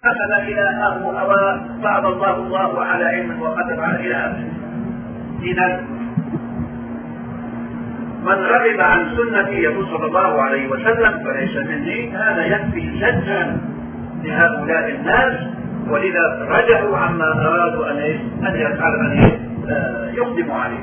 أخذ إلهه هواه فأبى الله على علم وختم على إلهه. إذا من رغب عن سنة صلى الله عليه وسلم فليس مني، هذا يكفي شجعا لهؤلاء الناس، ولذا رجعوا عما أرادوا أن يقدموا عليه.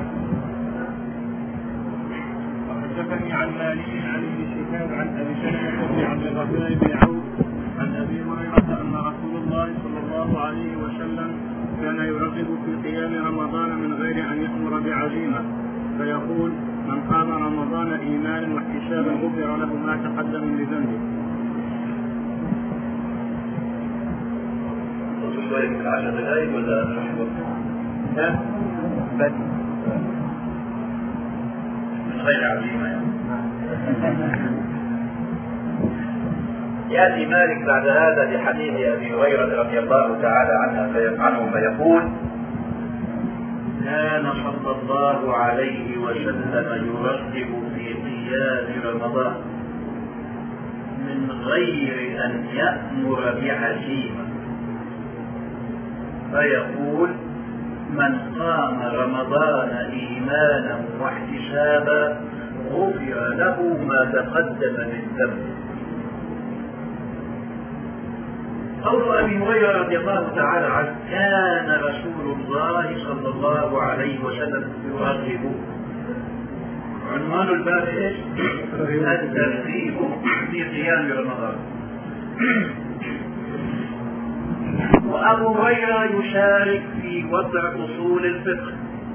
وحدثني عن مالك عن ابن شهاب عن ابي سلمة بن عبد الرحمن بن عوف عن ابي هريرة ان رسول الله صلى الله عليه وسلم كان يرغب في قيام رمضان من غير ان يأمر بعزيمة، فيقول: من قام رمضان ايمانا واحتسابا غفر له ما تقدم من ذنبه. من غير عزيمة يأتي مالك بعد هذا لحديث أبي هريرة رضي الله تعالى عنه فيقول: كان صلى الله عليه وسلم يرغب في قيام رمضان من غير أن يأمر بعزيمة، فيقول: من قام رمضان إيمانا واحتسابا غفر له ما تقدم من ذنبه. قول أبي هريرة رضي الله تعالى عنه: كان رسول الله صلى الله عليه وسلم يرغب. عنوان الباب ايش؟ الترغيب في قيام رمضان. وأبو هريرة يشارك في وضع أصول الفقه،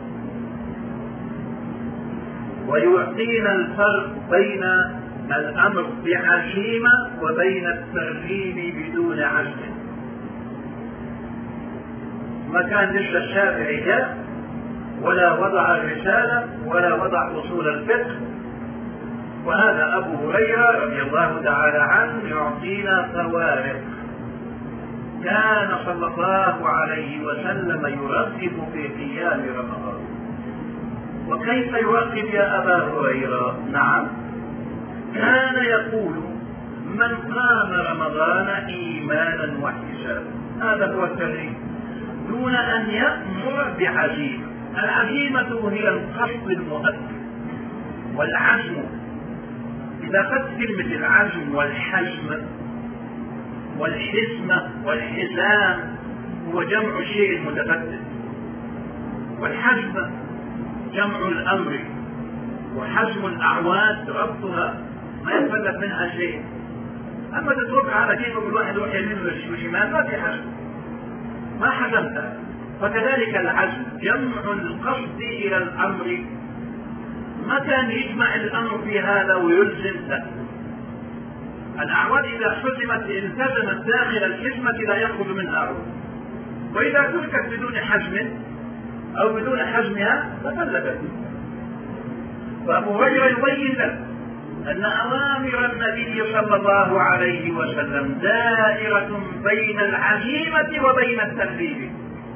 ويعطينا الفرق بين الأمر بعزيمة وبين الترغيب بدون عزم. ما كان لسه الشافعي جاء ولا وضع الرسالة ولا وضع أصول الفقه، وهذا أبو هريرة رضي الله تعالى عنه يعطينا فوارق. كان صلى الله عليه وسلم يرغب في قيام رمضان. وكيف يرغب يا أبا هريرة؟ نعم، كان يقول: من قام رمضان إيمانا واحتسابا. هذا هو الترغيب دون أن يأمر بعزيمة. العزيمة هي القصد المؤكد والعزم. إذا قد كلمة العزم والحزم والحزمة والحزام هو جمع الشيء المتقدم، والحزم جمع الأمر، وحزم الأعواد ربطها ما يتفلت منها شيء. أما تتركها على كيف كل واحد يروح يمين وشمال ما في حزم، ما حزمتها. فكذلك العزم جمع القصد إلى الأمر. ما كان يجمع الأمر في هذا ويلزم له. الأعواد إذا حزمت التزمت داخل الحزمة لا يخرج منها عود، وإذا تركت بدون حزم أو بدون حزمها تفلتت. فأبو هريرة يبين لك أن أوامر النبي صلى الله عليه وسلم دائرة بين العزيمة وبين الترغيب.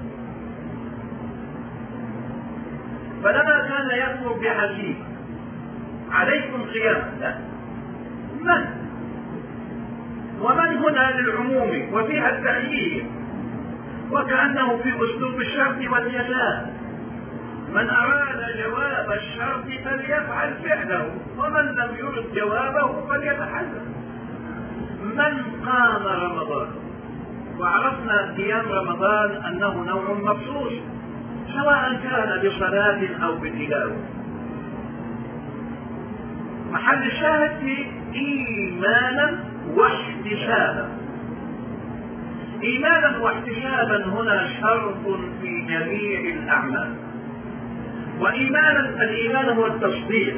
فلما كان يأمر بعزيمة عليكم قيام، لا، من؟ ومن هنا للعموم وفيها التأييد، وكأنه في أسلوب الشرط والجزاء. من أراد جواب الشرط فليفعل فعله، ومن لم يرد جوابه فليتحلل. من قام رمضان، وعرفنا قيام رمضان أنه نوع مخصوص سواء كان بصلاة أو بتلاوة. محل الشاهد في إيمانا واحتسابا. إيمانا واحتسابا هنا شرط في جميع الأعمال. وإيمانا، الإيمان هو التصديق.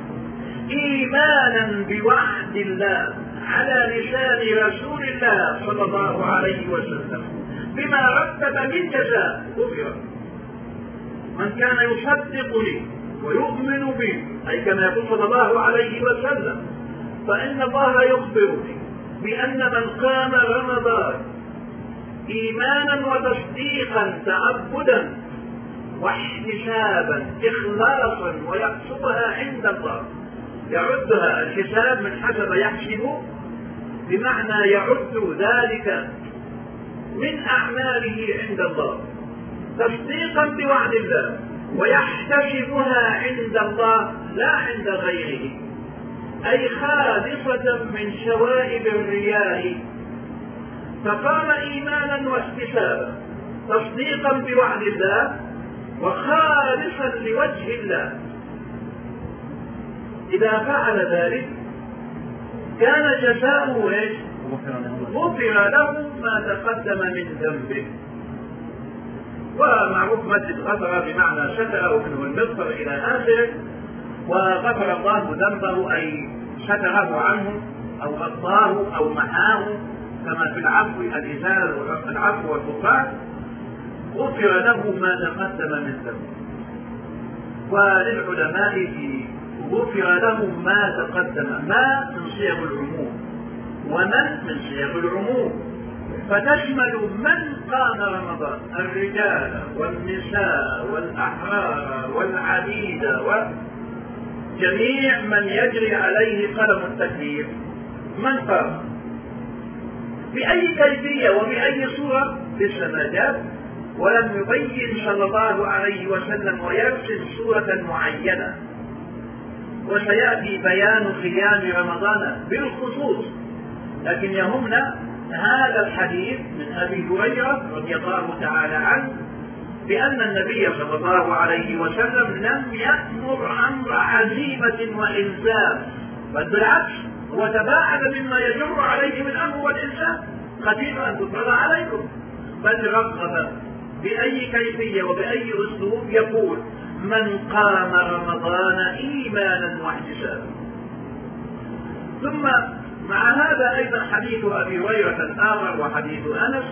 إيمانا بوعد الله على لسان رسول الله صلى الله عليه وسلم بما رتب من جزاء غفر. من كان يصدقني ويؤمن بي، أي كما يقول صلى الله عليه وسلم، فإن الله يخبرني بأن من قام رمضان إيمانا وتصديقا تعبدا واحتسابا إخلاصا ويحسبها عند الله. يعدها الحساب من حسب يحسب، بمعنى يعد ذلك من أعماله عند الله تصديقا بوعد الله ويحتسبها عند الله لا عند غيره، أي خالصة من شوائب الرياء، فقام إيمانا واحتسابا تصديقا بوعد الله وخالصا لوجه الله. إذا فعل ذلك كان جزاؤه ايش؟ غفر له ما تقدم من ذنبه. ومعروف مسجد غفر بمعنى ستره منه المغفر إلى آخره، وغفر الله ذنبه أي ستره عنه أو غطاه أو محاه، كما في العفو الإزالة والعفو والغفران، غفر له ما تقدم من ذنبه. وللعلماء غفر له ما تقدم، ما من صيغ العموم ومن من صيغ العموم، فتشمل من قام رمضان، الرجال والنساء والأحرار والعبيد وجميع من يجري عليه قلم التكليف. من قام بأي كيفية وبأي صورة لسه ما جاء، ولم يبين صلى الله عليه وسلم ويرسم صورة معينة. وسيأتي بيان قيام رمضان بالخصوص، لكن يهمنا هذا الحديث من أبي هريرة رضي الله تعالى عنه بأن النبي صلى الله عليه وسلم لم يأمر أمر عزيمة وإلزام، بل بالعكس هو تباعد مما يجر عليه من أمر والإلزام، خفيف أن تفرض عليكم، بل رغب بأي كيفية وبأي أسلوب يقول من قام رمضان إيمانا واحتسابا. ثم مع هذا أيضا حديث أبي هريرة الآخر وحديث أنس،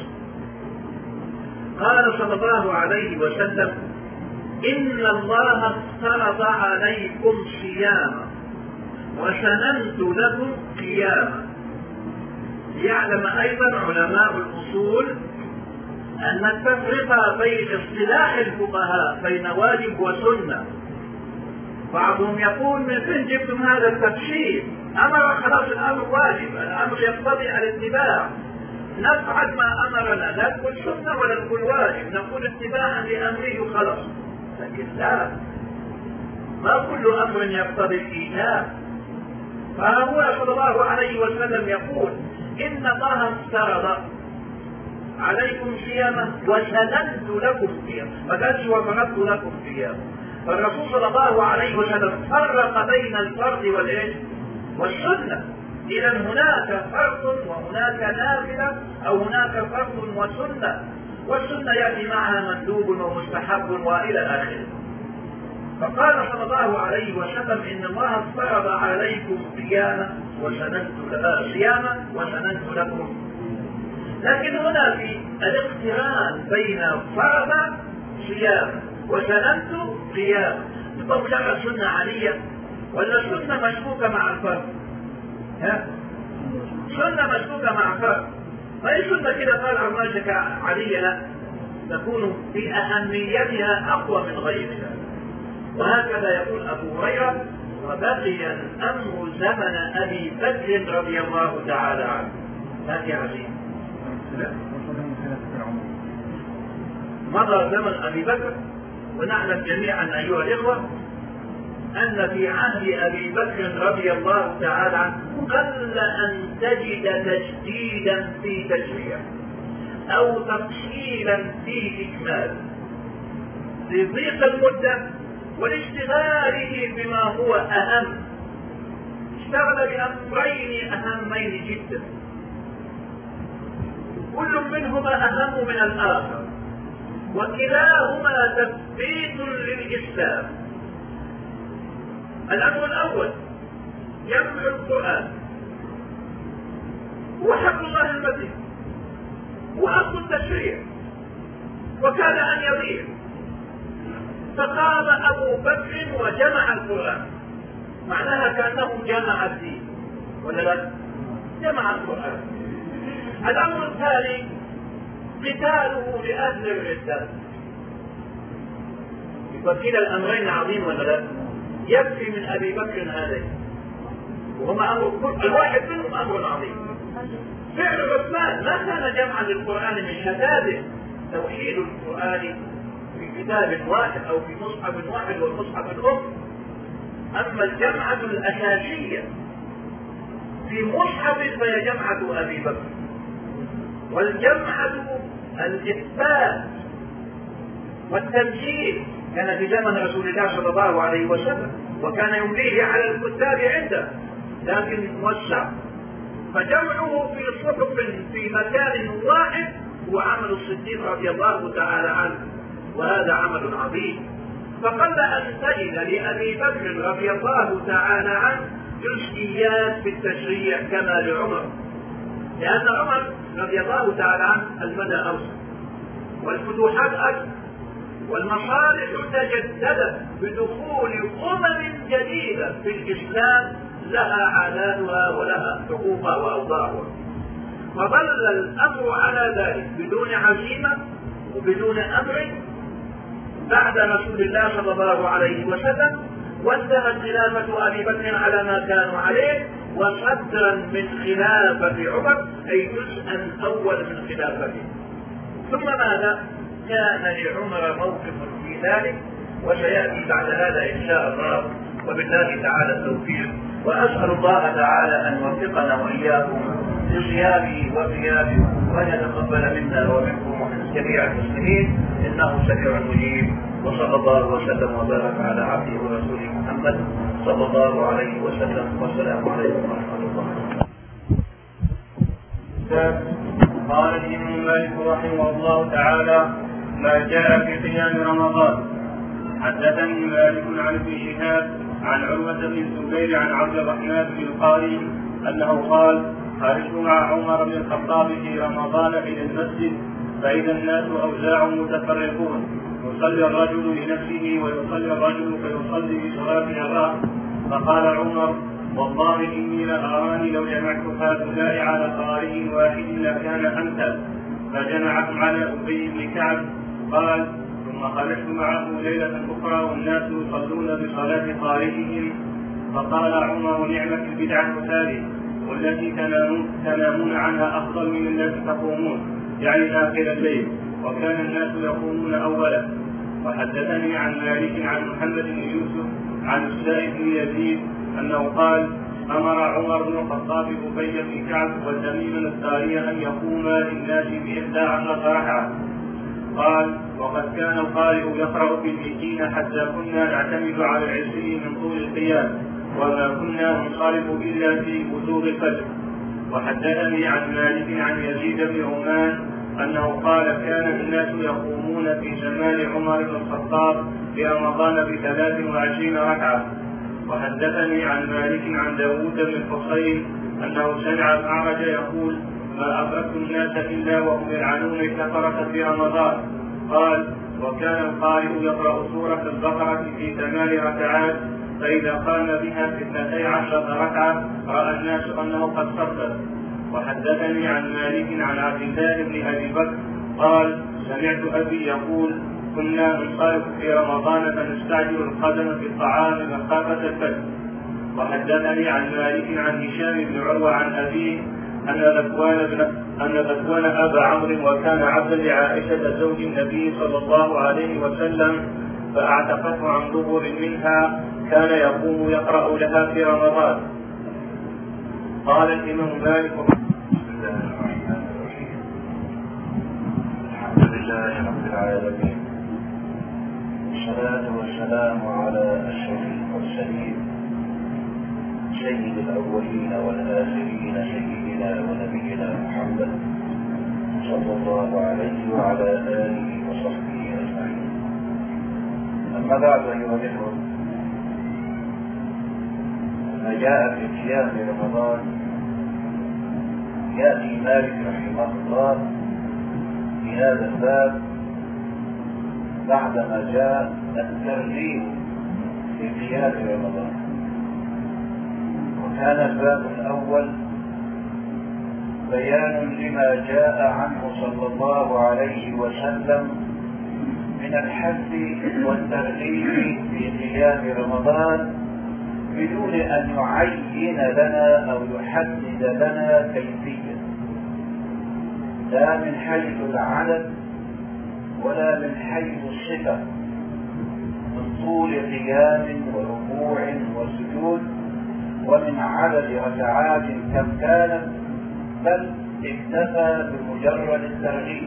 قال صلى الله عليه وسلم إن الله افترض عليكم صياما وسننت لكم قياما. يعلم أيضا علماء الأصول أن التفرقة بين اصطلاح الفقهاء بين واجب وسنة، بعضهم يقول من فين جبتم هذا التفسير؟ أمر خلاص الأمر واجب، الأمر يقتضي الاتباع، نفعل ما أمرنا، لا نقول سنة ولا نقول واجب، نقول اتباعا لأمره خلاص. لكن لا، ما كل أمر يقتضي الإيجاب. فهو صلى الله عليه وسلم يقول إن الله افترض عليكم صياما وسننت لكم صياما، فقالش وفرضت لكم صياما. فالرسول صلى الله عليه وسلم فرق بين الفرض والسنة. إذا هناك فرض وهناك نافلة، أو هناك فرض وسنة، والسنة يأتي معها مندوب ومستحب وإلى آخره. فقال صلى الله عليه وسلم إن الله افترض عليكم صياما وسننت لكم. لكن هنا في الاقتران بين فرض صيام وسننت قيام، تطلع سنة عالية ولا سنة مشبوكة مع الفرض؟ سنة مشبوكة مع الفرض، ما هي سنة كده طالعة ماشية عالية، لا، تكون في أهميتها أقوى من غيرها. وهكذا يقول أبو هريرة وبقي الأمر زمن أبي بكر رضي الله تعالى عنه. هذه عزيمة. مضى زمن أبي بكر، ونعلم جميعا أيها الإخوة أن في عهد أبي بكر رضي الله تعالى عنه قل أن تجد تجديدا في تشريع أو تفصيلا في إكمال، لضيق المدة ولاشتغاله بما هو أهم. اشتغل بأمرين أهمين جدا، كل منهما أهم من الآخر، وكلاهما تثبيت للإسلام. الأمر الأول جمع القرآن، وحبل الله المتين، وأصل التشريع، وكاد أن يضيع، فقام أبو بكر وجمع القرآن. معناها كأنه جمع الدين، ولا لا؟ جمع القرآن. الأمر الثاني قتاله لأهل الردة. وكلا الأمرين عظيم ولا لا؟ يكفي من أبي بكر هذين، وهما أمر الواحد منهم أمر عظيم. فعل عثمان ما كان جمعا للقرآن من شتاته، توحيد القرآن في كتاب واحد أو في مصحف واحد والمصحف الأم. أما الجمعة الأساسية في مصحف فهي جمعة أبي بكر، والجمعة الإثبات والتمثيل كان في زمن رسول الله صلى الله عليه وسلم، وكان يمليه على الكتاب عنده لكن موسع. فجمعه في صحف في مكان واحد هو عمل الصديق رضي الله تعالى عنه، وهذا عمل عظيم. فقل أن تجد لأبي بكر رضي الله تعالى عنه جزئيات في التشريع كما لعمر، لأن عمر رضي الله تعالى عنه المدى أوسع والفتوحات أكثر والمصالح تجددت بدخول أمم جديدة في الإسلام لها عاداتها ولها حقوقها وأوضاعها. فظل الأمر على ذلك بدون عزيمة وبدون أمر بعد رسول الله صلى الله عليه وسلم، وانتهت خلافة أبي بكر على ما كانوا عليه، وصدرا من خلافة عمر أي جزءا أول من خلافته. ثم ماذا؟ كان لعمر موقف في ذلك، وسيأتي بعد هذا إن شاء الله، وبالله تعالى التوفيق. وأسأل الله تعالى أن يوفقنا وإياكم لصيامه وقيامه، وأن يتقبل منا ومنكم ومن جميع المسلمين، إنه سميع مجيب. وصلى الله وسلم وبارك على عبده ورسوله محمد صلى الله عليه وسلم، والسلام عليكم ورحمة الله. قال الإمام مالك رحمه الله تعالى: ما جاء في قيام رمضان. حدثني مالك عن ابن شهاب عن عروة بن الزبير عن عبد الرحمن بن القاري أنه قال: خرجت مع عمر بن الخطاب في رمضان إلى المسجد، فإذا الناس أوزاع متفرقون، يصلي الرجل لنفسه ويصلي الرجل فيصلي بصلاة الراس. فقال عمر: والله إني لأراني لو جمعت هؤلاء على قارئ واحد لكان أمثل. فجمعهم على أبي بن كعب. قال: ثم خرجت معه ليلة أخرى والناس يصلون بصلاة قارئهم. فقال عمر: نعمة البدعة هذه، والتي تنامون عنها أفضل من التي تقومون، يعني آخر الليل، وكان الناس يقومون أولا. وحدثني عن مالك عن محمد بن يوسف عن السائب بن يزيد أنه قال: أمر عمر بن الخطاب أبي بن كعب وتميم الداري أن يقوما للناس ب11 ركعة. قال: وقد كان القارئ يقرأ بالمئين حتى كنا نعتمد على 20 من طول القيام، وما كنا ننصرف إلا في بزوغ الفجر. وحدثني عن مالك عن يزيد بن عمان أنه قال: كان الناس يقومون في زمان عمر بن الخطاب في رمضان ب23 ركعة. وحدثني عن مالك عن داود بن الحصين أنه سمع الأعرج يقول: ما أدركت الناس إلا وهم يلعنون الكفرة في رمضان. قال: وكان القارئ يقرأ سورة البقرة في 8 ركعات، فإذا قام بها في 12 ركعة رأى الناس أنه قد صدق. وحدثني عن مالك عن عبد الله بن أبي بكر قال: سمعت أبي يقول: كنا ننصرف في رمضان فنستعجل القدم في الطعام مخافة الفجر. وحدثني عن مالك عن هشام بن عروة عن أبيه أن ذكوان أبا عمرو وكان عبدا لعائشة زوج النبي صلى الله عليه وسلم، فأعتقته عن ظهر منها، كان يقوم يقرأ لها في رمضان. قال الإمام مالك: بسم الله الرحمن الرحيم. الحمد لله رب العالمين، والصلاة والسلام على أشرف المرسلين سيد الأولين والآخرين، سيدنا ونبينا محمد صلى الله عليه وعلى آله وصحبه أجمعين. أما بعد أيها الإخوة، ما جاء في قيام رمضان يأتي مالك رحمه الله في هذا الباب بعدما جاء الترغيب في قيام رمضان. وكان الباب الأول بيان لما جاء عنه صلى الله عليه وسلم من الحث والترغيب في قيام رمضان بدون أن يعين لنا أو يحدد لنا كيفية. لا من حيث العدد ولا من حيث الصفة من طول قيام وركوع وسجود ومن عدد ركعات كم كانت، بل اكتفى بمجرد الترغيب.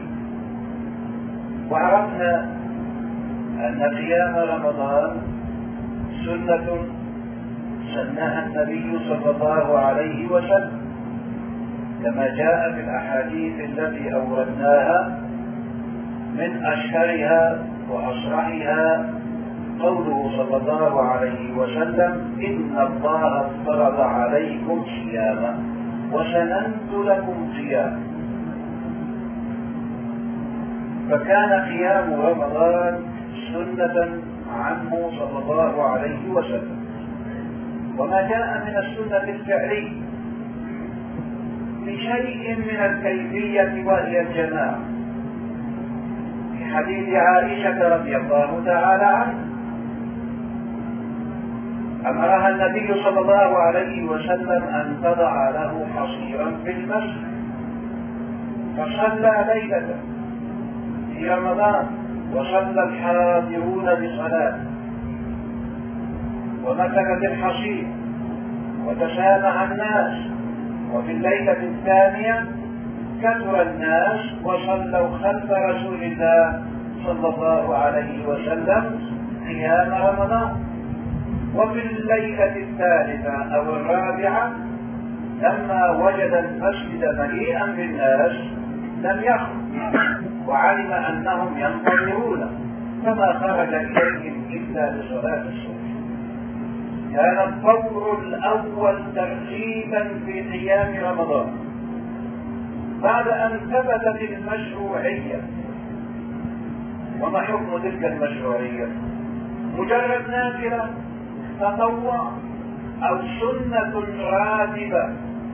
وعرفنا أن قيام رمضان سنة سنها النبي صلى الله عليه وسلم كما جاء في الأحاديث التي أوردناها، من أشهرها وأصرحها قوله صلى الله عليه وسلم: إن الله افترض عليكم صياما وسننت لكم صياما. فكان قيام رمضان سنة عنه صلى الله عليه وسلم. وما جاء من السنة الفعلية بشيء من الكيفية وهي الجماعة، في حديث عائشة رضي الله تعالى عنها أمرها النبي صلى الله عليه وسلم أن تضع له حصيرا في المسجد، فصلى ليلة في رمضان وصلى الحاضرون بصلاة، ومسكت الحصير وتسامع الناس. وفي الليلة الثانية كثر الناس وصلوا خلف رسول الله صلى الله عليه وسلم قيام رمضان. وفي الليلة الثالثة أو الرابعة لما وجد المسجد مليئا بالناس لم يخرج، وعلم أنهم ينتظرون فما خرج إليهم إلا لصلاة الصبح. كان الطور الأول ترغيبا في قيام رمضان بعد أن ثبتت المشروعية. وما حكم تلك المشروعية؟ مجرد نافلة، تطوع، أو سنة راتبة.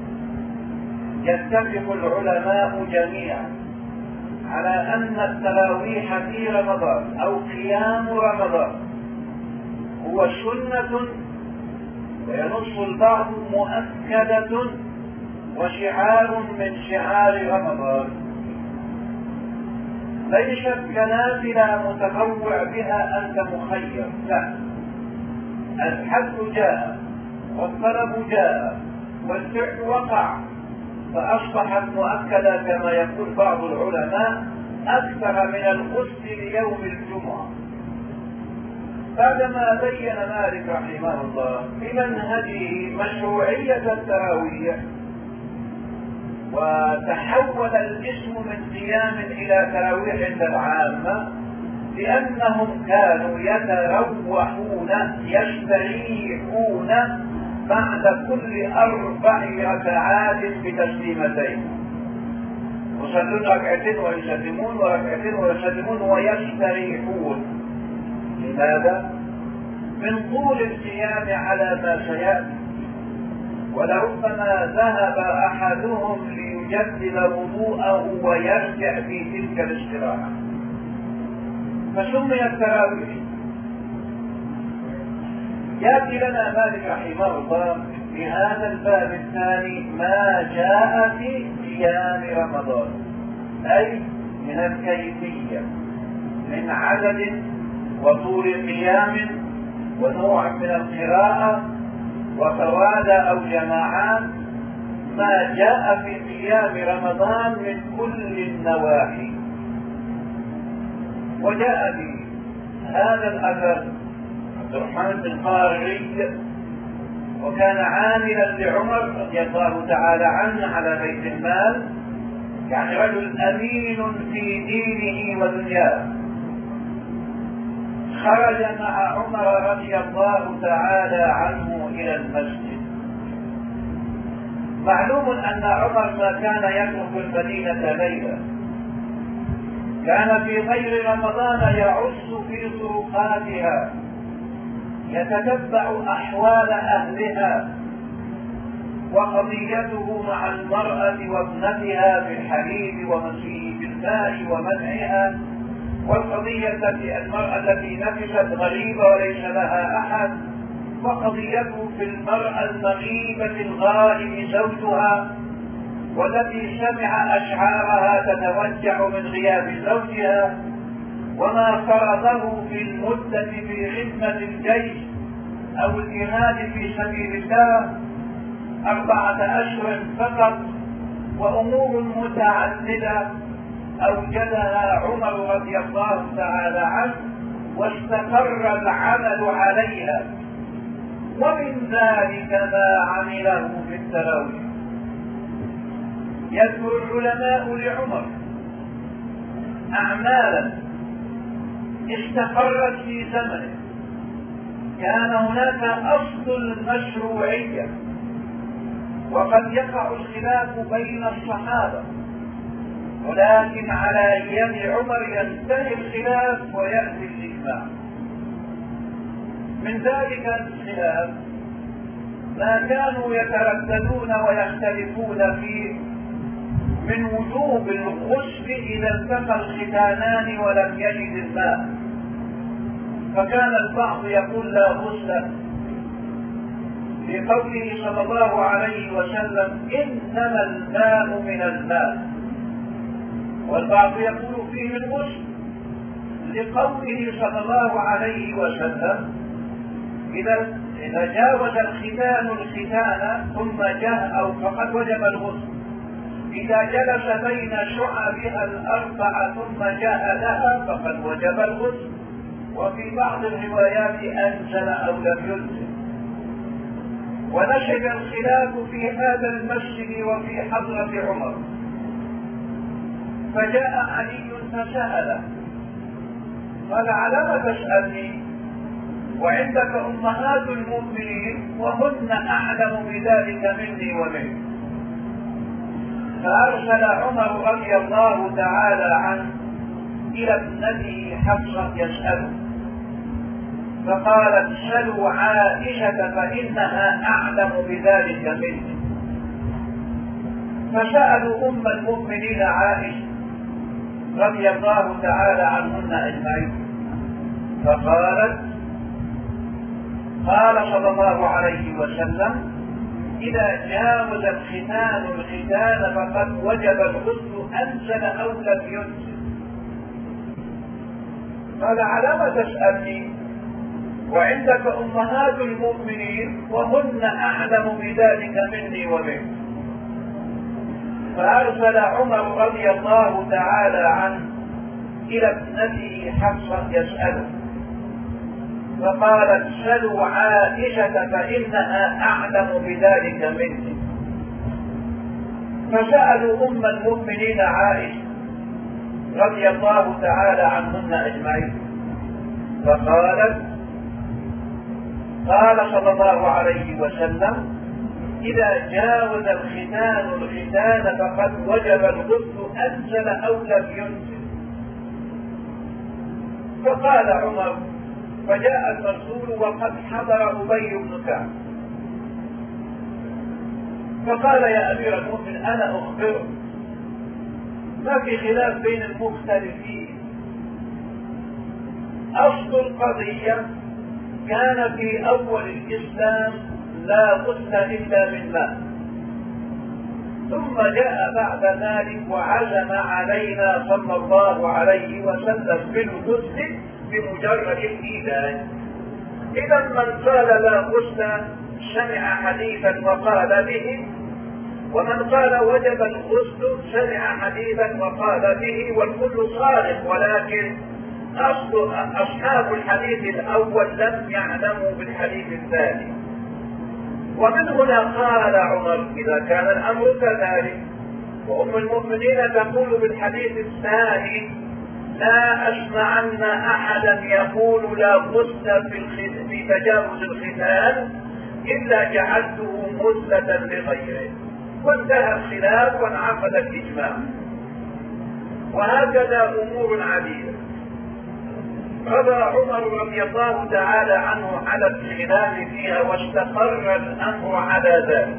يتفق العلماء جميعا على أن التراويح في رمضان أو قيام رمضان هو سنة، وينص البعض مؤكدة وشعار من شعار رمضان، ليست كنافلة متطوع بها أنت مخير، لا، الحد جاء والطلب جاء والفعل وقع فأصبحت مؤكدة كما يقول بعض العلماء أكثر من الغسل ليوم الجمعة. بعدما بين مالك رحمه الله بمنهجه مشروعية التراويح وتحول الاسم من قيام إلى تراويح العامة لأنهم كانوا يتروحون يستريحون بعد كل 4 ركعات بتسليمتين، يصلون ركعتين ويسلمون وركعتين ويسلمون ويستريحون. لماذا؟ من طول القيام على ما سيأتي، ولربما ذهب أحدهم ليجدد وضوءه ويرجع في تلك الاستراحة، فسمي التراويح. يأتي لنا مالك رحمه الله في هذا الباب الثاني ما جاء في قيام رمضان، أي من الكيفية، من عدد وطول قيام ونوع من القراءة وفواد أو جماعات، ما جاء في قيام رمضان من كل النواحي. وجاء في هذا الأثر عبد الرحمن بن قاري، وكان عاملا لعمر رضي الله تعالى عنه على بيت المال، يعني رجل أمين في دينه ودنياه، خرج مع عمر رضي الله تعالى عنه إلى المسجد. معلوم أن عمر ما كان يترك المدينة ليلا، كان في غير رمضان يعز في طرقاتها يتتبع أحوال أهلها، وقضيته مع المرأة وابنتها في الحليب ومسيء الماء ومنعها، والقضية التي المرأة التي نفست غريبة وليس لها أحد، وقضيته في المرأة المغيبة الغائب زوجها، والتي سمع أشعارها تتوجع من غياب زوجها وما فرضه في المدة في خدمة الجيش أو الجهاد في سبيل الله 4 أشهر فقط، وأمور متعددة أوجدها عمر رضي الله تعالى عنه واستقر العمل عليها. ومن ذلك ما عمله في التراويح. يذكر العلماء لعمر أعمالا استقرت في زمنه كان هناك أصل المشروعية، وقد يقع الخلاف بين الصحابة، ولكن على يد عمر ينتهي الخلاف ويأتي الإجماع. من ذلك الخلاف ما كانوا يترددون ويختلفون فيه من وجوب الغسل إذا التقى الختانان ولم يجد الماء، فكان البعض يقول لا غسل لقوله صلى الله عليه وسلم إنما الماء من الماء، والبعض يقول فيه الغسل لقوله صلى الله عليه وسلم إذا جاوز الختان الختان ثم جاء أو فقد وجب الغسل، إذا جلس بين شعبها 4 ثم جاء لها فقد وجب الغسل. وفي بعض الروايات أنزل أو لم ينزل. ونشب الخلاف في هذا المسجد وفي حضرة عمر، فجاء علي فسأله قال على ما تسألني وعندك أمهات المؤمنين وهن أعلم بذلك مني ومنك؟ فأرسل عمر رضي الله تعالى عنه إلى ابنته حفصة يسأله، فقالت سلوا عائشة فإنها أعلم بذلك مني. فسألوا أم المؤمنين عائشة رضي الله تعالى عنهن أجمعين، فقالت قال صلى الله عليه وسلم إذا جاوز الختان الختان فقد وجب الغسل أنزل أو لم ينزل. قال على ما تسألني وعندك أمهات المؤمنين وهن أعلم بذلك مني ومنك؟ فأرسل عمر رضي الله تعالى عنه إلى ابنته حفصة يسأله، فقالت سلوا عائشة فإنها أعلم بذلك مني. فسألوا أم المؤمنين عائشة رضي الله تعالى عنهن أجمعين، فقالت قال صلى الله عليه وسلم إذا جاوز الختان الختان فقد وجب الغسل أنزل أو لم ينزل. فقال عمر فجاء الرسول وقد حضر أبي بن كعب، فقال يا أمير المؤمنين أنا أخبرك ما في خلاف بين المختلفين، أصل القضية كان في أول الإسلام لا غسل إلا من ماء، ثم جاء بعد ذلك وعزم علينا صلى الله عليه وسلم بالغسل بمجرد الإيذان. إذا من قال لا غسل سمع حديثا وقال به، ومن قال وجب الغسل سمع حديثا وقال به، والكل صادق، ولكن أصحاب الحديث الأول لم يعلموا بالحديث الثاني. ومن هنا قال عمر إذا كان الأمر كذلك وأم المؤمنين تقول بالحديث الثاني لا أسمعن أحدا يقول لا غسل في تجاوز الختان إلا جعلته مثلة لغيره، وانتهى الخلاف وانعقد الإجماع. وهكذا أمور عديدة قضى عمر رضي الله تعالى عنه على الخلاف فيها واستقر الأمر على ذلك.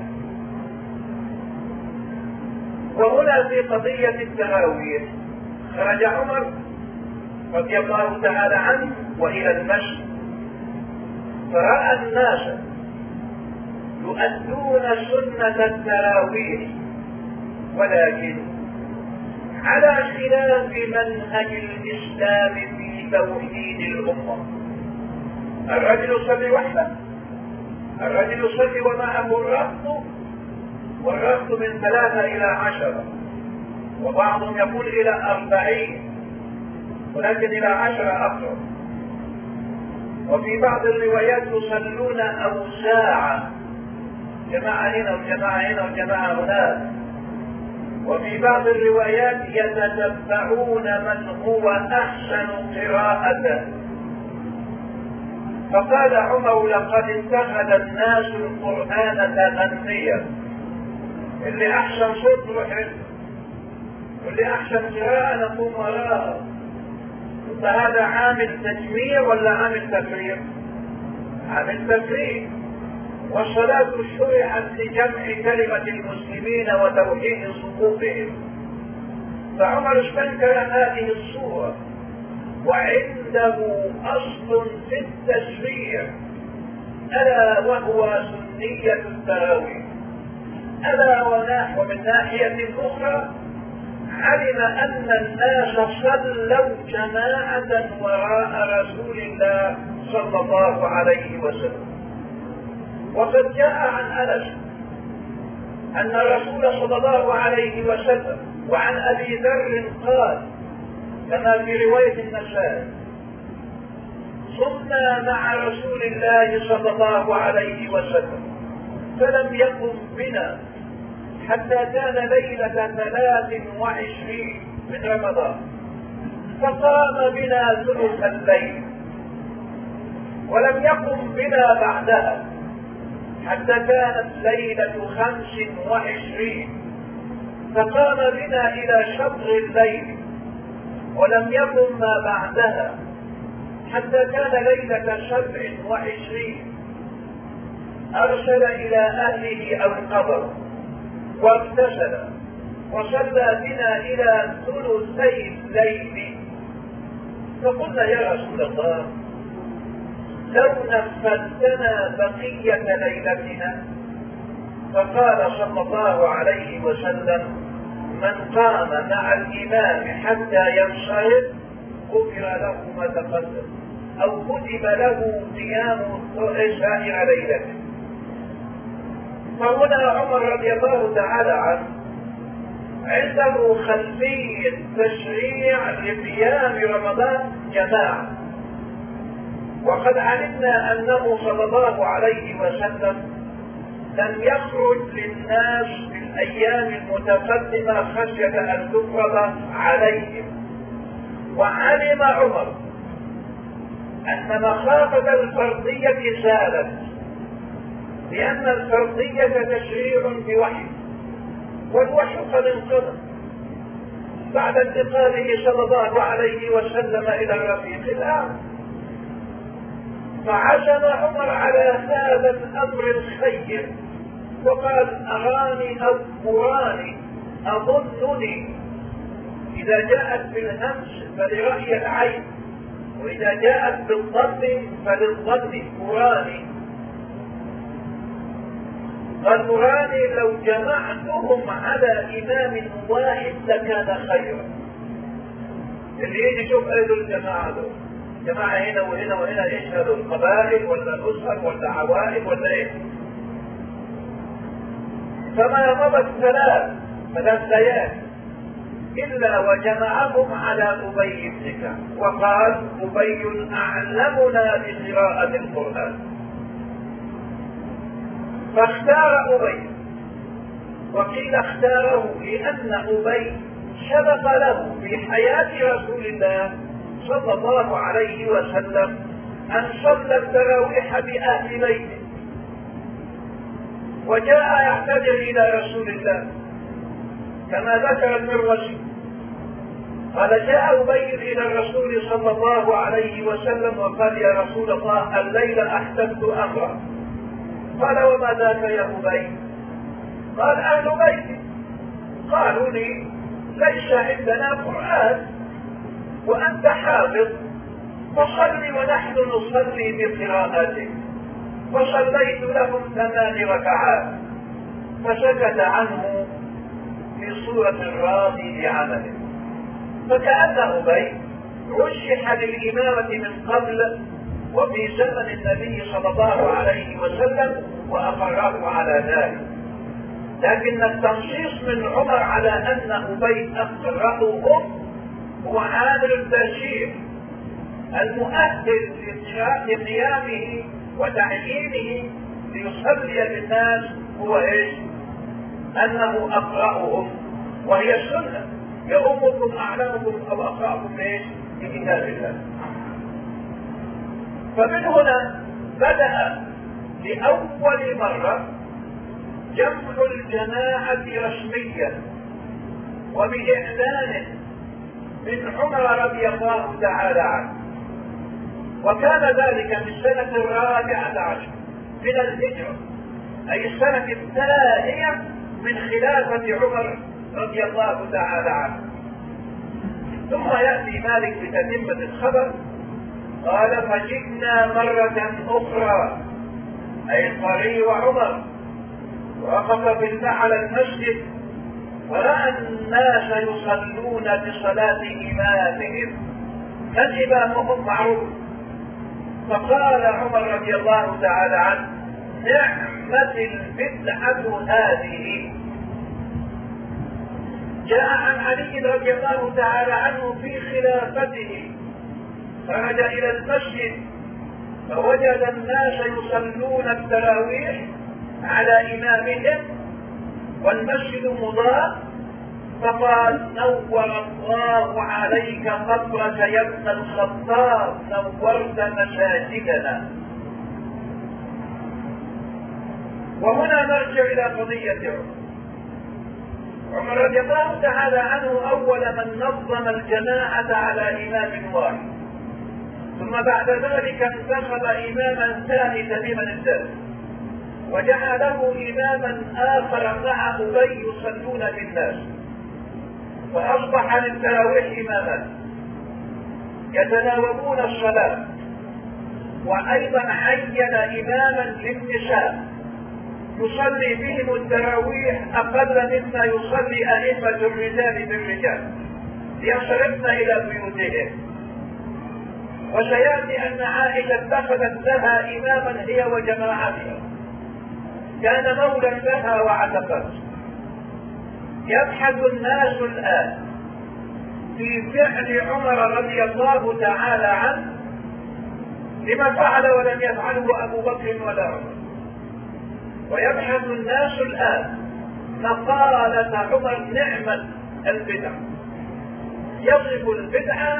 وهنا في قضية التراويح خرج عمر رضي الله تعالى عنه وإلى المسجد، فرأى الناس يؤدون سنة التراويح ولكن على خلاف منهج الإسلام في توحيد الأمة. الرجل يصلي وحده، الرجل يصلي ومعه الرهط، والرهط من 3 إلى 10، وبعضهم يقول إلى 40، ولكن إلى 10 أقرب. وفي بعض الروايات يصلون أوساعا، جماعة هنا وجماعة هنا وجماعة هناك. وفي بعض الروايات يتتبعون من هو أحسن قراءة. فقال عمر: لقد اتخذ الناس القرآن تغنيا، اللي أحسن صوت نروح له، واللي أحسن قراءة نقوم وراءه. فهذا عامل تجميع ولا عامل تفريق؟ عامل تفريق. والصلاة شرعت لجمع كلمة المسلمين وتوحيد صفوفهم. فعمر استنكر هذه الصورة، وعنده أصل في التشريع ألا وهو سنية التراويح. ألا ومن ناحية أخرى علم أن الناس صلوا جماعة وراء رسول الله صلى الله عليه وسلم. وقد جاء عن أنس أن الرسول صلى الله عليه وسلم وعن أبي ذر قال كما في رواية النسائي: صمنا مع رسول الله صلى الله عليه وسلم فلم يقم بنا حتى كان ليلة 23 من رمضان، فقام بنا ثلث الليل، ولم يقم بنا بعدها حتى كانت ليلة 25، فقام بنا إلى شطر الليل، ولم يقم ما بعدها حتى كان ليلة 27. أرسل إلى أهله أو القبر واغتسل وصلى بنا إلى ثلثي الليل. فقلنا: يا رسول الله، لو نفذتنا بقية ليلتنا. فقال صلى الله عليه وسلم: من قام مع الإمام حتى ينصرف غفر له ما تقدم، أو كتب له قيام سائر ليلته. فهنا عمر رضي الله تعالى عنه عنده خلفية تشريع لقيام رمضان جماعة، وقد علمنا أنه صلى الله عليه وسلم لم يخرج للناس في الأيام المتقدمة خشية أن تفرض عليهم. وعلم عمر أن مخافة الفرضية زالت، لأن الفرضية تشريع بوحي، والوحي قد انقضى بعد انتقاله صلى الله عليه وسلم إلى الرفيق الأعلى. فعزم عمر على هذا الأمر الخير، وقال: أراني أو قراني أظنني، إذا جاءت بالهمس فلرأي العين، وإذا جاءت بالضم فللظن قراني. قال: قراني لو جمعتهم على إمام واحد لكان خيرا. اللي يجي يشوف أيضا الجماعة دول، جماعة هنا وهنا وهنا، ايش هذا؟ القبائل ولا الأسر ولا عوائل ولا ايه؟ فما مضت ثلاث ليال إلا وجمعهم على أبي بن كعب، وقال: أبي أعلمنا بقراءة القرآن. فاختار أبي، وقيل اختاره لأن أبي سبق له في حياة رسول الله صلى الله عليه وسلم أن صلى التراويح بأهل بيته، وجاء يعتذر إلى رسول الله كما ذكر المروزي. قال: جاء أبي إلى الرسول صلى الله عليه وسلم وقال: يا رسول الله، الليلة أحدثت أمرا. قال: وما ذاك يا أبي؟ قال: أهل بيتي قالوا لي ليس عندنا قرآن وأنت حافظ، فصل ونحن نصلي بقراءتك. فصليت لهم 8 ركعات، فسكت عنه في صورة الراضي بعمله، فكأن أبي رشح للإمامة من قبل وفي زمن النبي صلى الله عليه وسلم وأقره على ذلك. لكن التنصيص من عمر على أن أبي أقرأهم هو عامل التشريع المؤهل لقيامه وتعيينه ليصلي بالناس، هو ايش؟ انه اقرأهم، وهي السنة، يؤمكم اعلمكم او اقرأكم ايش؟ بكتاب الله. فمن هنا بدأ لأول مرة جمع الجماعة رسميا وبإعلان من عمر رضي الله تعالى عنه، وكان ذلك في السنة 14 من الهجرة، أي السنة الثانية من خلافة عمر رضي الله تعالى عنه. ثم يأتي مالك بتتمة الخبر، قال فجئنا مرة أخرى، أي القري وعمر، وقف على المسجد ورأى الناس يصلون بصلاة إمامهم، كان إمامهم معروف، فقال عمر رضي الله تعالى عنه نعمة البدعة هذه. جاء عن علي رضي الله تعالى عنه في خلافته، خرج إلى المسجد فوجد الناس يصلون التراويح على إمامهم والمسجد مضاء، فقال نور الله عليك قبرك يا ابن الخطاب، نورت مساجدنا. وهنا نرجع إلى قضية عمر رضي الله تعالى عنه، أول من نظم الجماعة على إمام واحد، ثم بعد ذلك انتخب إماما ثاني تميما الدرس، وجعله إماما آخر مع أبي يصلون بالناس، فأصبح للتراويح إمامان يتناوبون الصلاة، وأيضا عين إماما للنساء يصلي بهم التراويح أقل مما يصلي أئمة الرجال بالرجال لينصرفن إلى بيوتهم. وسيأتي أن عائشة اتخذت لها إماما هي وجماعتها، كان مولا لها وعتقت. يبحث الناس الآن في فعل عمر رضي الله تعالى عنه لما فعل ولم يفعله أبو بكر ولا عمر، ويبحث الناس الآن مقالة عمر نعمة البدع، يصف البدعة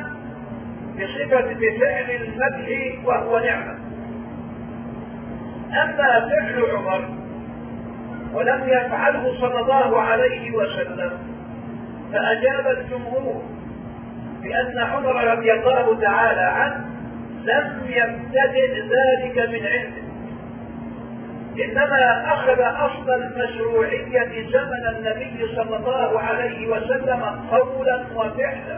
بفعل المدح وهو نعمة. أما فعل عمر ولم يفعله صلى الله عليه وسلم، فأجاب الجمهور بأن عمر رضي الله تعالى عنه لم يبتدئ ذلك من عنده، إنما أخذ أصل المشروعية زمن النبي صلى الله عليه وسلم قولا وفعلا.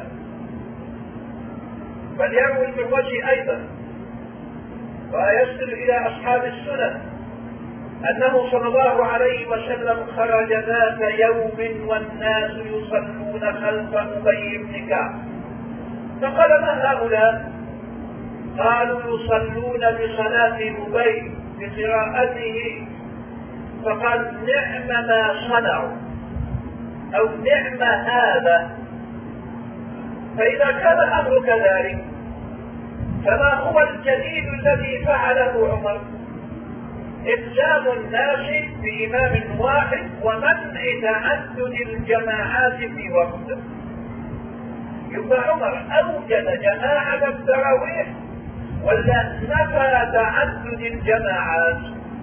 بل يروي من وجه أيضا ويصل إلى أصحاب السنن أنه صلى الله عليه وسلم خرج ذات يوم والناس يصلون خلف أبي بن كعب، فقال ما هؤلاء؟ قالوا يصلون بصلاة أبي بقراءته، فقال نعم ما صنعوا أو نعم هذا. فإذا كان الأمر كذلك فما هو الجديد الذي فعله عمر؟ إلزام الناس بإمام واحد ومنع تعدد الجماعات في وقته. يبقى عمر أوجد جماعة التراويح ولا نفى تعدد الجماعات؟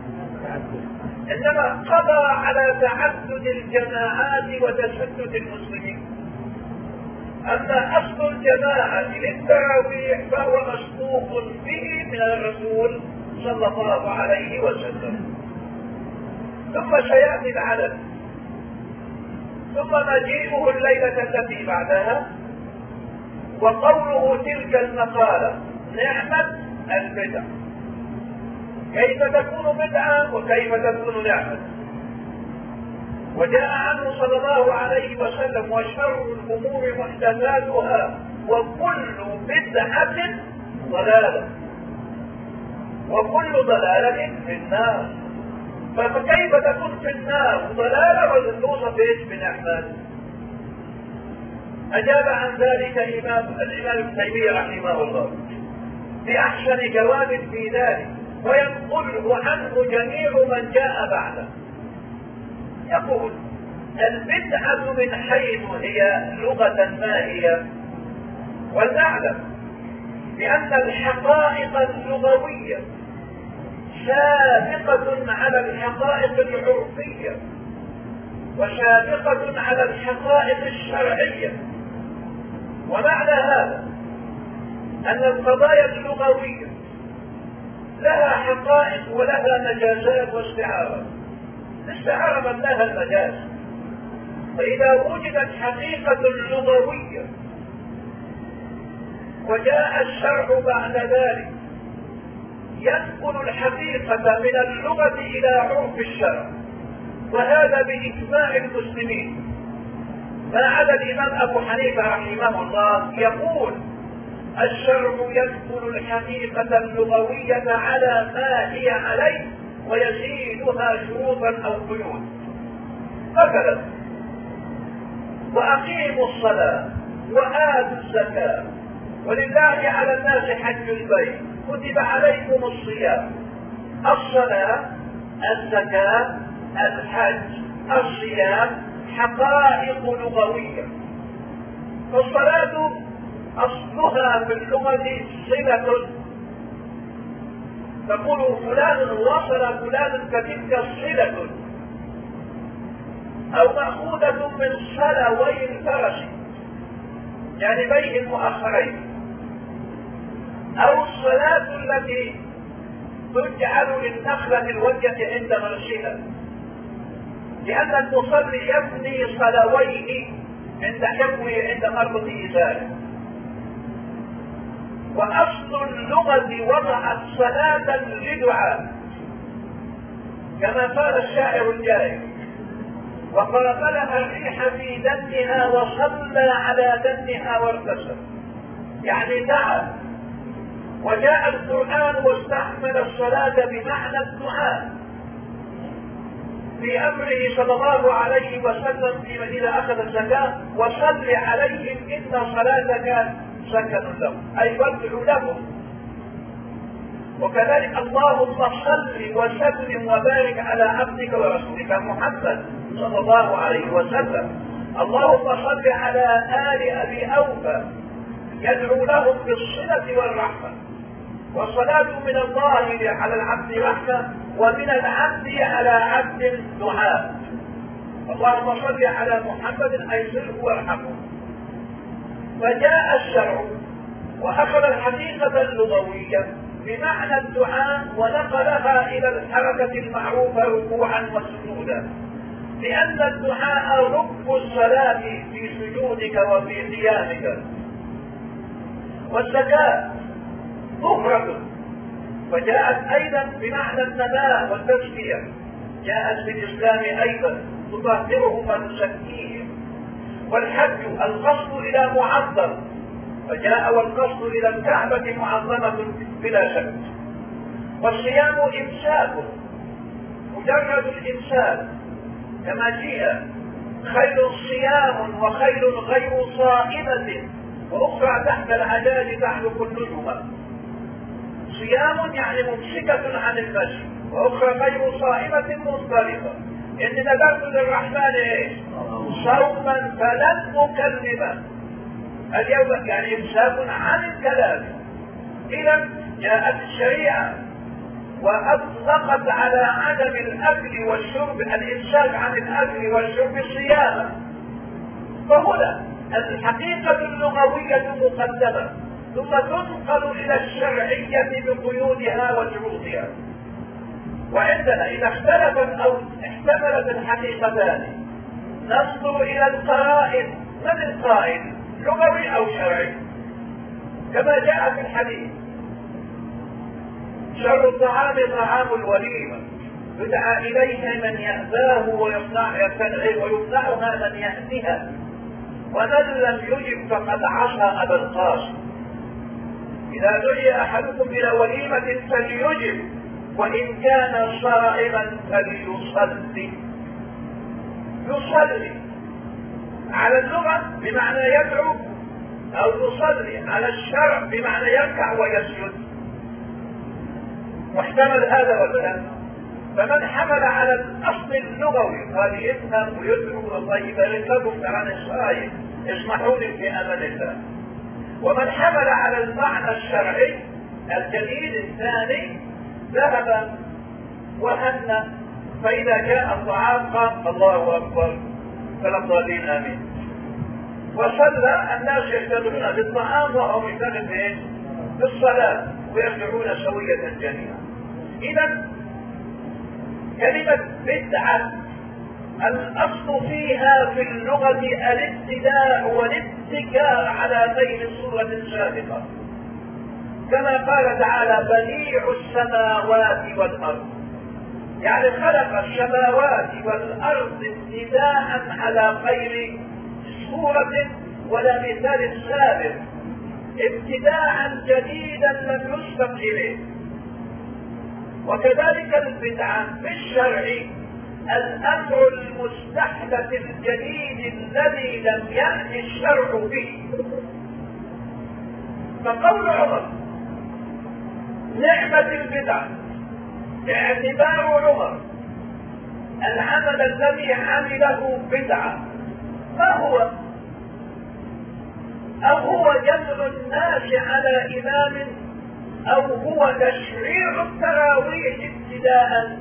إنما قضى على تعدد الجماعات وتشتت المسلمين. أما أصل الجماعة للتراويح فهو مسبوق به من الرسول صلى الله عليه وسلم. ثم سيأتي العدد، ثم مجيئه الليلة التي بعدها، وقوله تلك المقالة نعمة البدع. كيف تكون بدعة وكيف تكون نعمة؟ وجاء عنه صلى الله عليه وسلم: وشر الأمور محدثاتها وكل بدعة ضلالة وكل ضلالة في النار. فكيف تكون في النار ضلالة وتوصف ايش بنعمات؟ أجاب عن ذلك الإمام ابن تيمية رحمه الله بأحسن جواب في ذلك، وينقله عنه جميع من جاء بعده. يقول: البدعة من حيث هي لغة ما هي؟ ولنعلم بأن الحقائق اللغوية سابقة على الحقائق العرفية وسابقة على الحقائق الشرعية. ومعنى هذا أن القضايا اللغوية لها حقائق ولها مجازات واستعارة. الاستعارة من لها المجاز، فإذا وجدت حقيقة لغوية وجاء الشرع بعد ذلك ينقل الحقيقة من اللغة إلى عرف الشرع، وهذا بإجماع المسلمين ما عدا الإمام أبو حنيفة رحمه الله يقول: الشرع ينقل الحقيقة اللغوية على ما هي عليه ويزيدها شروطا أو قيود. مثلا: وأقيموا الصلاة وآتوا الزكاة ولله على الناس حج البيت كتب عليكم الصيام. الصلاة، الزكاة، الحج، الصيام حقائق لغوية. فالصلاة أصلها في اللغة صلة، تقول فلان وصل فلان فتلك صلة، أو مأخوذة من صلوي الفرس يعني بين المؤخرين، أو الصلاة التي تجعل للنخلة الوجه عند مرسلها، لأن المصلي يبني صلويه عند حبوه عند مرض إزاله. وأصل اللغة وضعت صلاة لدعاء كما قال الشاعر الجاهل: وقابلها الريح في دنها وصلى على دنها وارتسم، يعني دعا. وجاء القرآن واستحمل الصلاة بمعنى الدعاء في أمره صلى الله عليه وسلم في مدينة أخذ الزكاة: وصل عليهم إن صلاتك سكن لهم، أي وادعوا لهم. وكذلك: اللهم صل وسلم وبارك على عبدك ورسولك محمد صلى الله عليه وسلم. اللهم صل على آل أبي أوفى، يدعو لهم بالصلة والرحمة. والصلاة من الله على العبد رحمة، ومن العبد على عبد دعاء. اللهم صل على محمد أي صله وارحمه. فجاء الشرع وأخذ الحقيقة اللغوية بمعنى الدعاء ونقلها إلى الحركة المعروفة ركوعا وسجودا، لأن الدعاء رب الصلاة في سجودك وفي قيامك. والزكاة طهرة، وجاءت أيضا بمعنى النماء والتزكية، جاءت في الإسلام أيضا تطهرهم وتزكيهم. والحج القصد إلى معظم، فجاء والقصد إلى الكعبة معظمة بلا شك. والصيام إمساك، مجرد الإمساك، كما جاء: خيل صيام وخيل غير صائمة وأخرى تحت العجاج تحلق النجوم. صيام يعني ممسكة عن المشي، وأخرى غير صائمة منطلقة. إن نذرت للرحمن إيش؟ صوما فلن أكلمه اليوم، يعني إمساك عن الكلام. إذا جاءت الشريعة وأطلقت على عدم الأكل والشرب الإمساك عن الأكل والشرب صياما. فهنا الحقيقة اللغوية مقدمة، ثم تنقل إلى الشرعية بقيودها وشروطها. وعندنا إذا اختلفت أو احتملت الحقيقتان ننظر إلى القرائن. من القائل؟ لغوي أو شرعي؟ كما جاء في الحديث: شر الطعام طعام الوليمة، يدعى إليها من يأباه ويمنعها من يأتيها، ومن لم يجب فقد عصى أبا القاسم. إذا دعي أحدكم إلى وليمة فليجب، وإن كان صائما فليصلي. يصلي على اللغة بمعنى يدعو، أو يصلي على الشرع بمعنى يركع ويسجد. محتمل هذا ولا لا؟ فمن حمل على الأصل اللغوي قال يفهم ويدعو وطيب لكم عن الصائم اسمحوا لي في أمل الله. ومن حمل على المعنى الشرعي الجديد الثاني ذهب وهن، فإذا جاء الطعام قال الله أكبر فالضالين آمين. وصلى الناس يشتغلون بالطعام وهم يشتغلون بالصلاة ويرجعون سوية جميعا. إذا كلمة بدعة الأصل فيها في اللغة الابتداء والاتكاء على غير صورة سابقة، كما قال تعالى بديع السماوات والأرض، يعني خلق السماوات والأرض ابتداء على غير صورة ولا مثال سابق، ابتداء جديدا لم يسبق إليه. وكذلك البدعة في الشرع الأمر المستحدث الجديد الذي لم يأتي الشرع به. فقول عمر نعمة البدعة اعتبار عمر العمل الذي عمله بدعة ما هو؟ أو هو جمع الناس على إمام، أو هو تشريع التراويح ابتداء؟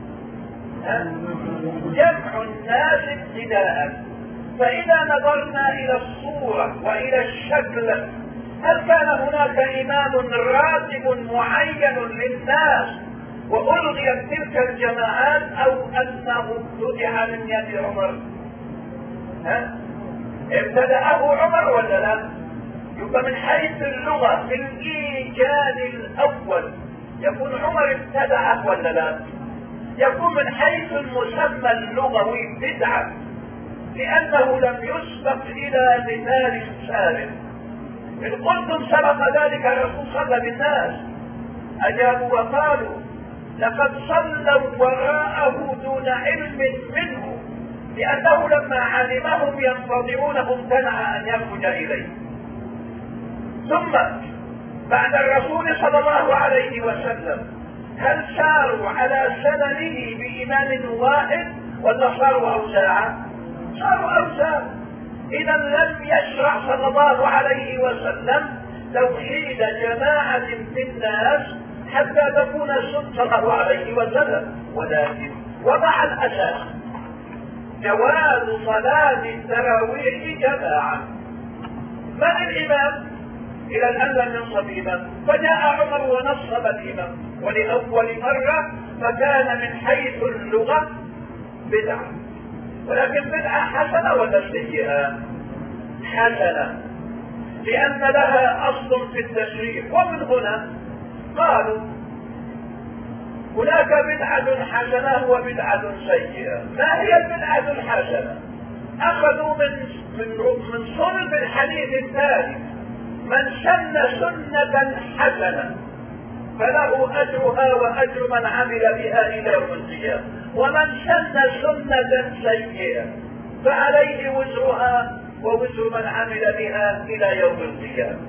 جمع الناس ابتداء. فإذا نظرنا إلى الصورة وإلى الشكل، هل كان هناك إمام راتب معين للناس وألغيت تلك الجماعات، أو أنه ابتدع من يد عمر؟ ابتدأه عمر ولا لا؟ يبقى من حيث اللغة في الإيجاد الأول يكون عمر ابتدعه ولا لا؟ يكون من حيث المسمى اللغوي بدعة، لأنه لم يسبق إلى مثال سابق. إن قلتم سبق ذلك الرسول صلى بالناس، أجابوا وقالوا لقد صلوا وراءه دون علم منه، لأنه لما علمهم ينتظرون امتنع أن يخرج إليه. ثم بعد الرسول صلى الله عليه وسلم هل ساروا على سننه بإمام واحد ولا صاروا أوساعا؟ صاروا أوساعا. إذا لم يشرع صلى الله عليه وسلم توحيد جماعة في الناس حتى تكون صلى الله عليه وسلم، ولكن وضع الأساس جواز صلاة التراويح جماعة. من الإمام؟ إلى الآن لم ينصب إمام، فجاء عمر ونصب الإمام، ولأول مرة فكان من حيث اللغة بدعة. ولكن بدعة حسنة ولا سيئة؟ حسنة، لأن لها أصل في التشريع. ومن هنا قالوا هناك بدعة حسنة وبدعة سيئة. ما هي البدعة الحسنة؟ أخذوا من صلب الحديث الثاني: من سن سنة حسنة فله أجرها وأجر من عمل بها إلى يوم القيامة، ومن سن سنة سيئة فعليه وزرها ووزر من عمل بها إلى يوم القيامة.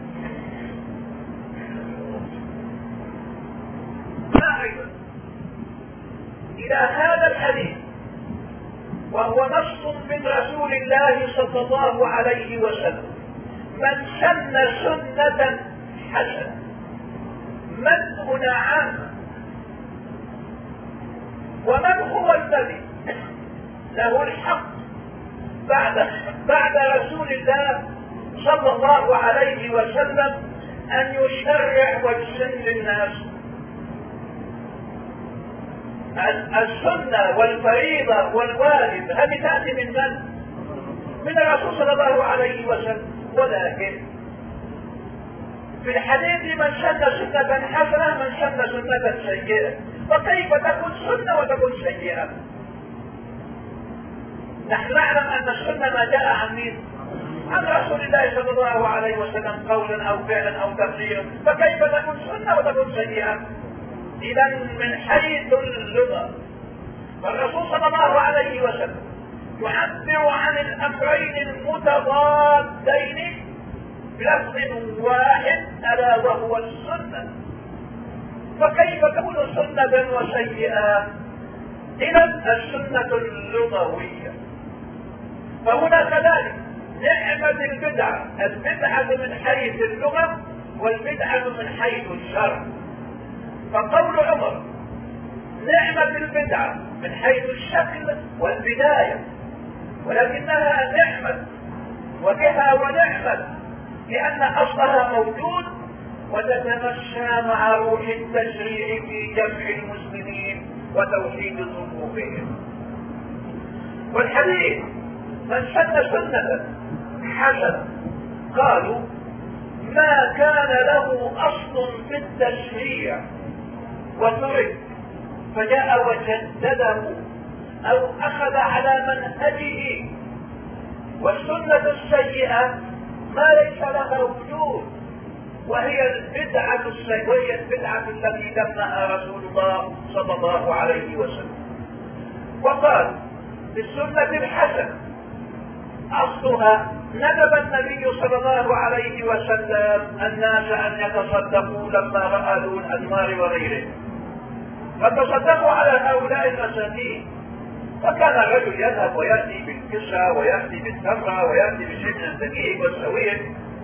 أيضا إلى هذا الحديث، وهو نص من رسول الله صلى الله عليه وسلم: من سن سنة حسنة. من هنا عام، ومن هو الذي له الحق بعد رسول الله صلى الله عليه وسلم أن يشرع ويسن للناس؟ السنة والفريضة والواجب هذه تأتي من من؟ من الرسول صلى الله عليه وسلم. ولكن في الحديث: من سن سنة حسنة من سن سنة سيئة. فكيف تكون سنة وتكون سيئة؟ نحن نعلم أن السنة ما جاء عن مين؟ عن رسول الله صلى الله عليه وسلم قولا أو فعلا أو تقريرا، فكيف تكون سنة وتكون سيئة؟ إذا من حيث اللغة فالرسول صلى الله عليه وسلم يعبر عن الأمرين المتضادين بلفظ واحد ألا وهو السنة، فكيف تكون سنة وسيئة؟ إذا السنة اللغوية، فهنا كذلك نعمة البدعة، البدعة من حيث اللغة والبدعة من حيث الشرع. فقول عمر نعمة البدعة من حيث الشكل والبداية، ولكنها نعمة وبها ونعمة لأن أصلها موجود وتتمشى مع روح التشريع في جمع المسلمين وتوحيد صفوفهم. والحديث من سن سنة حسنة قالوا ما كان له أصل في التشريع وترك فجاء وجدده أو أخذ على منهجه. والسنة السيئة ما ليس لها وجود، وهي البدعة التي ذمها رسول الله صلى الله عليه وسلم. وقال في السنة الحسنة أصلها ندب النبي صلى الله عليه وسلم الناس أن يتصدقوا لما رأى ذو الأنوار وغيرهم، فتصدقوا على هؤلاء المساكين. فكان الرجل يذهب ويأتي بالكسرى ويأتي بالتمرة ويأتي بشيء من الدقيق والسويق،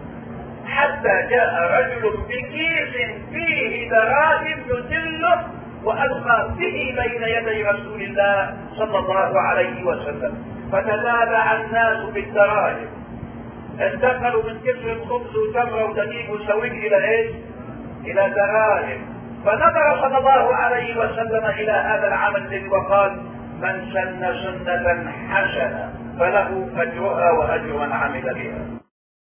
حتى جاء رجل بكيس فيه دراهم يذله وألقى به بين يدي رسول الله صلى الله عليه وسلم، فتتابع الناس بالدراهم، انتقلوا من كسر خبز وتمرة ودقيق وسويق إلى ايش؟ إلى دراهم. فنظر صلى الله عليه وسلم إلى هذا العمل الذي وقال من سن سنة حسنة فله أجرها وأجر من عمل بها.